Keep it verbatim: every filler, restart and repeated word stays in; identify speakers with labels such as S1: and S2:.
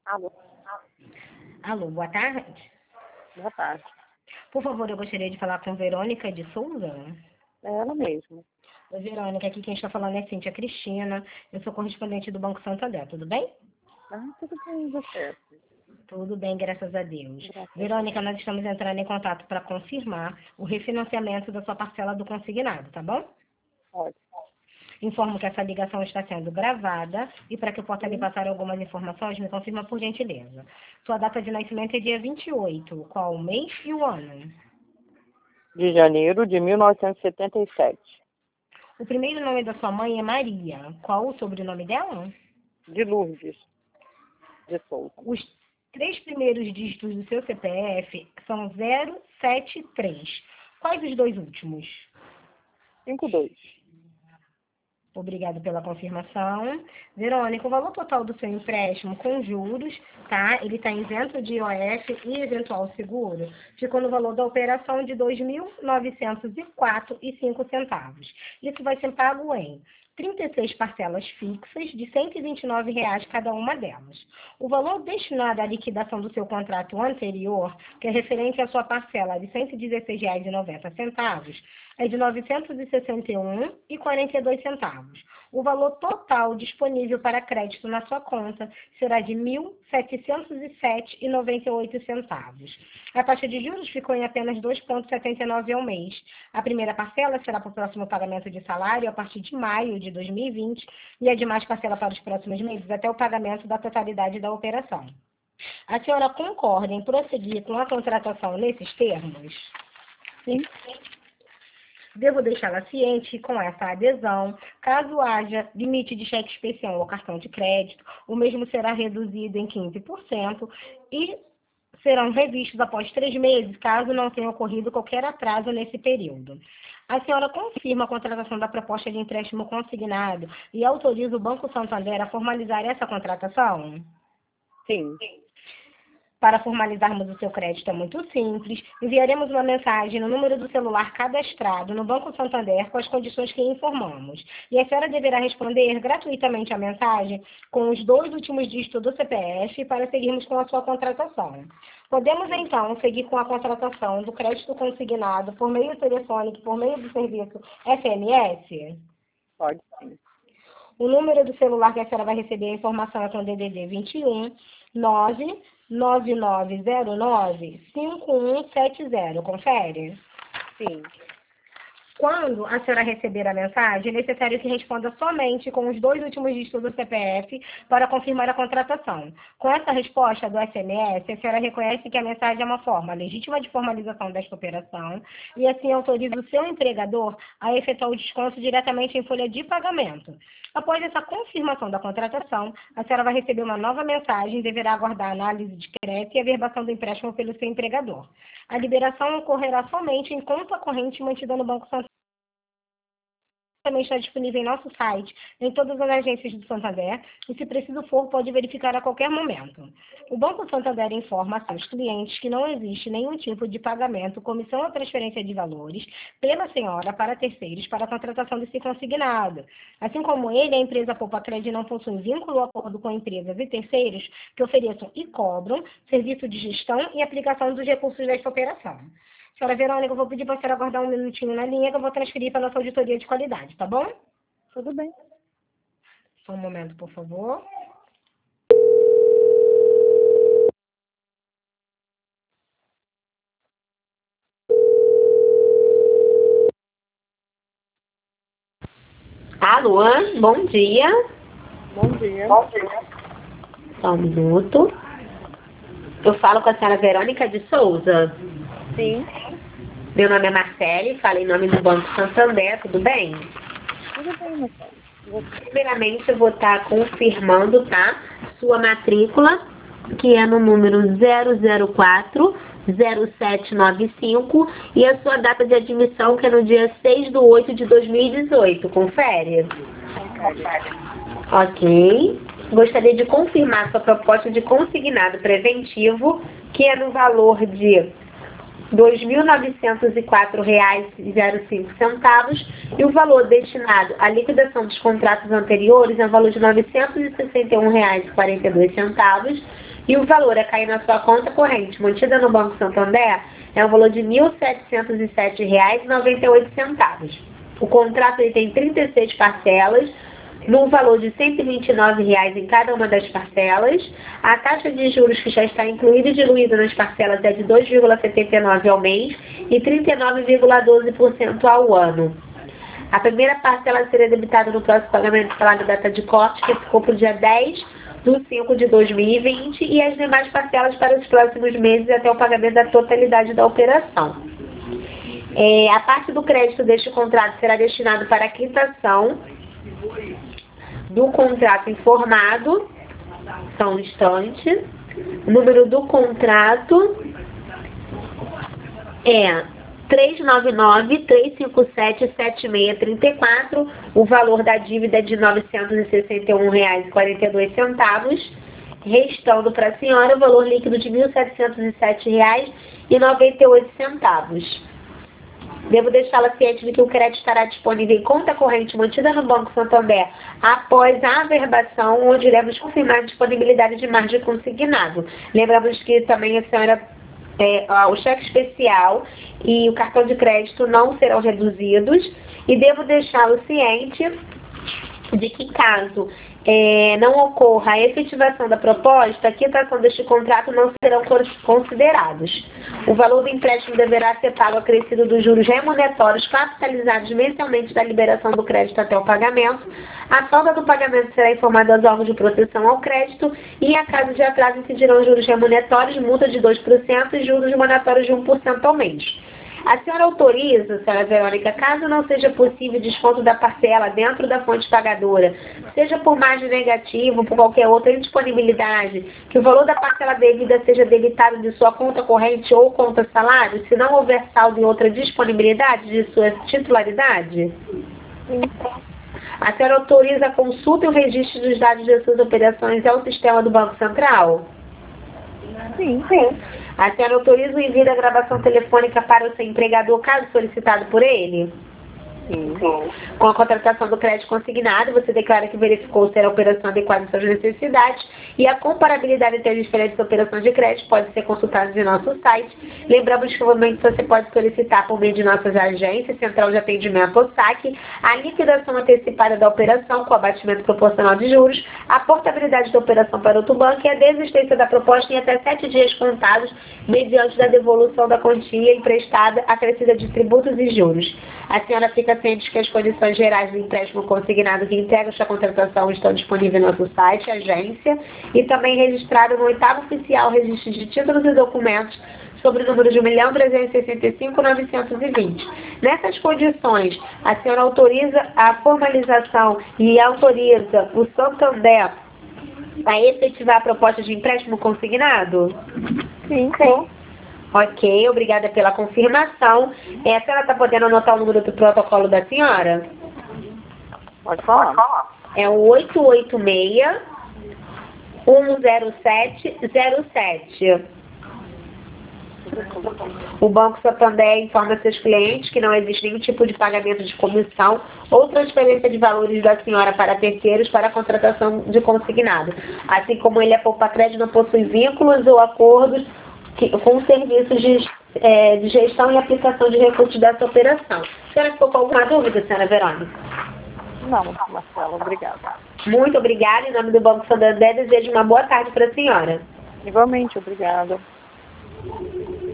S1: Alô,
S2: Alô, boa tarde.
S1: boa tarde.
S2: Por favor, eu gostaria de falar com Verônica de Souza.
S1: É ela mesma.
S2: Oi, Verônica, aqui quem está falando é Cíntia Cristina. Eu sou correspondente do Banco Santander, tudo bem?
S1: Ah, tudo bem, você?
S2: Tudo bem, graças a Deus.
S1: Graças a
S2: Verônica, nós estamos entrando em contato para confirmar o refinanciamento da sua parcela do consignado, tá bom?
S1: Pode.
S2: Informo que essa ligação está sendo gravada e para que eu possa lhe
S1: Sim.
S2: passar algumas informações, me confirma por gentileza. Sua data de nascimento é dia vinte e oito. Qual o mês e o ano?
S1: De janeiro de mil novecentos e setenta e sete.
S2: O primeiro nome da sua mãe é Maria. Qual o sobrenome dela?
S1: De Lourdes de Souza.
S2: Os três primeiros dígitos do seu C P F são zero sete três. Quais os dois últimos?
S1: cinco dois.
S2: Obrigado pela confirmação. Verônica, o valor total do seu empréstimo com juros, tá? Ele está isento de I O F e eventual seguro. Ficou no valor da operação de dois mil novecentos e quatro reais e cinco centavos. Isso vai ser pago em trinta e seis parcelas fixas de cento e vinte e nove reais cada uma delas. O valor destinado à liquidação do seu contrato anterior, que é referente à sua parcela de cento e dezesseis reais e noventa centavos, é de novecentos e sessenta e um reais e quarenta e dois centavos. O valor total disponível para crédito na sua conta será de mil setecentos e sete reais e noventa e oito centavos. A taxa de juros ficou em apenas dois vírgula setenta e nove ao mês. A primeira parcela será para o próximo pagamento de salário a partir de maio de dois mil e vinte e a demais parcela para os próximos meses até o pagamento da totalidade da operação. A senhora concorda em prosseguir com a contratação nesses termos?
S1: Sim.
S2: Devo deixá-la ciente que com essa adesão, caso haja limite de cheque especial ou cartão de crédito, o mesmo será reduzido em quinze por cento e serão revistos após três meses, caso não tenha ocorrido qualquer atraso nesse período. A senhora confirma a contratação da proposta de empréstimo consignado e autoriza o Banco Santander a formalizar essa contratação?
S1: Sim.
S2: Para formalizarmos o seu crédito é muito simples. Enviaremos uma mensagem no número do celular cadastrado no Banco Santander com as condições que informamos. E a senhora deverá responder gratuitamente a mensagem com os dois últimos dígitos do C P F para seguirmos com a sua contratação. Podemos, então, seguir com a contratação do crédito consignado por meio telefônico, por meio do serviço S M S?
S1: Pode sim.
S2: O número do celular que a senhora vai receber a informação é com D D D vinte e um, nove nove nove zero nove, cinco um sete zero. Confere?
S1: Sim.
S2: Quando a senhora receber a mensagem, é necessário que responda somente com os dois últimos dígitos do C P F para confirmar a contratação. Com essa resposta do S M S, a senhora reconhece que a mensagem é uma forma legítima de formalização desta operação e assim autoriza o seu empregador a efetuar o desconto diretamente em folha de pagamento. Após essa confirmação da contratação, a senhora vai receber uma nova mensagem e deverá aguardar a análise de crédito e a verbação do empréstimo pelo seu empregador. A liberação ocorrerá somente em conta corrente mantida no Banco Santander. Também está disponível em nosso site, em todas as agências do Santander, e se preciso for, pode verificar a qualquer momento. O Banco Santander informa a seus clientes que não existe nenhum tipo de pagamento, comissão ou transferência de valores pela senhora para terceiros para a contratação desse consignado. Assim como ele, a empresa Poupa Crédito não possui vínculo ou acordo com empresas e terceiros que ofereçam e cobram serviço de gestão e aplicação dos recursos desta operação. Senhora Verônica, eu vou pedir para a senhora aguardar um minutinho na linha que eu vou transferir para a nossa auditoria de qualidade, tá bom?
S1: Tudo bem.
S2: Só um momento, por favor. Alô, bom dia.
S1: Bom dia.
S2: Só um minuto. Eu falo com a senhora Verônica de Souza.
S1: Sim.
S2: Meu nome é Marcele, falo em nome do Banco Santander, tudo bem?
S1: Tudo bem, Marcelo.
S2: Primeiramente, eu vou estar confirmando, tá? Sua matrícula, que é no número zero zero quatro zero sete nove cinco, e a sua data de admissão, que é no dia seis de oito de dois mil e dezoito. Confere?
S1: Confere.
S2: Ok. Gostaria de confirmar sua proposta de consignado preventivo, que é no valor de dois mil novecentos e quatro reais e cinco centavos, e o valor destinado à liquidação dos contratos anteriores é o valor de novecentos e sessenta e um reais e quarenta e dois centavos, e o valor a cair na sua conta corrente mantida no Banco Santander é o valor de mil setecentos e sete reais e noventa e oito centavos. O contrato ele tem trinta e seis parcelas, num valor de cento e vinte e nove reais em cada uma das parcelas. A taxa de juros que já está incluída e diluída nas parcelas é de dois vírgula setenta e nove por cento ao mês e trinta e nove vírgula doze por cento ao ano. A primeira parcela será debitada no próximo pagamento pela data de corte, que ficou para o dia dez de cinco de dois mil e vinte, e as demais parcelas para os próximos meses até o pagamento da totalidade da operação. É, a parte do crédito deste contrato será destinado para a quitação do contrato informado, só um instante. O número do contrato é três nove nove, três cinco sete, sete seis três quatro, o valor da dívida é de novecentos e sessenta e um reais e quarenta e dois centavos, restando para a senhora o valor líquido de mil setecentos e sete reais e noventa e oito centavos. Devo deixá-la ciente de que o crédito estará disponível em conta corrente mantida no Banco Santander após a averbação, onde iremos confirmar a disponibilidade de margem consignado. Lembramos que também a senhora, é, ó, o cheque especial e o cartão de crédito não serão reduzidos, e devo deixá-lo ciente de que caso é, não ocorra a efetivação da proposta, a quitação deste contrato não serão considerados. O valor do empréstimo deverá ser pago acrescido dos juros remuneratórios capitalizados mensalmente da liberação do crédito até o pagamento. A falta do pagamento será informada aos órgãos de proteção ao crédito, e, em caso de atraso, incidirão juros remuneratórios, multa de dois por cento e juros moratórios de um por cento ao mês. A senhora autoriza, senhora Verônica, caso não seja possível desconto da parcela dentro da fonte pagadora, seja por margem negativa ou por qualquer outra indisponibilidade, que o valor da parcela devida seja debitado de sua conta corrente ou conta salário, se não houver saldo em outra disponibilidade de sua titularidade? Sim. A senhora autoriza a consulta e o registro dos dados de suas operações ao sistema do Banco Central?
S1: Sim, sim.
S2: A senhora autoriza o envio da gravação telefônica para o seu empregador, caso solicitado por ele?
S1: Sim.
S2: Com a contratação do crédito consignado, você declara que verificou ser a operação adequada às suas necessidades, e a comparabilidade entre as diferentes operações de crédito pode ser consultada em nosso site. Lembramos que, no momento, você pode solicitar por meio de nossas agências, Central de Atendimento ou saque, a liquidação antecipada da operação com abatimento proporcional de juros, a portabilidade da operação para outro banco e a desistência da proposta em até sete dias contados, mediante da devolução da quantia emprestada acrescida de tributos e juros. A senhora fica ciente que as condições gerais do empréstimo consignado que integram esta contratação estão disponíveis no nosso site, agência, e também registrado no oitavo oficial registro de títulos e documentos sobre o número de um milhão trezentos e sessenta e cinco mil novecentos e vinte. Nessas condições, a senhora autoriza a formalização e autoriza o Santander a efetivar a proposta de empréstimo consignado?
S1: Sim, sim.
S2: Ok, obrigada pela confirmação. É, a senhora está podendo anotar o número do protocolo da senhora?
S1: Pode falar.
S2: É o oito oito seis, um zero sete zero sete. O Banco Santander informa seus clientes que não existe nenhum tipo de pagamento de comissão ou transferência de valores da senhora para terceiros para a contratação de consignado. Assim como ele, a Poupa Crédito, não possui vínculos ou acordos que, com serviços de, é, de gestão e aplicação de recursos dessa operação. A senhora ficou com alguma dúvida, senhora Verônica?
S1: Não, Marcela, obrigada.
S2: Muito obrigada. Em nome do Banco Santander, desejo uma boa tarde para a senhora.
S1: Igualmente, obrigada.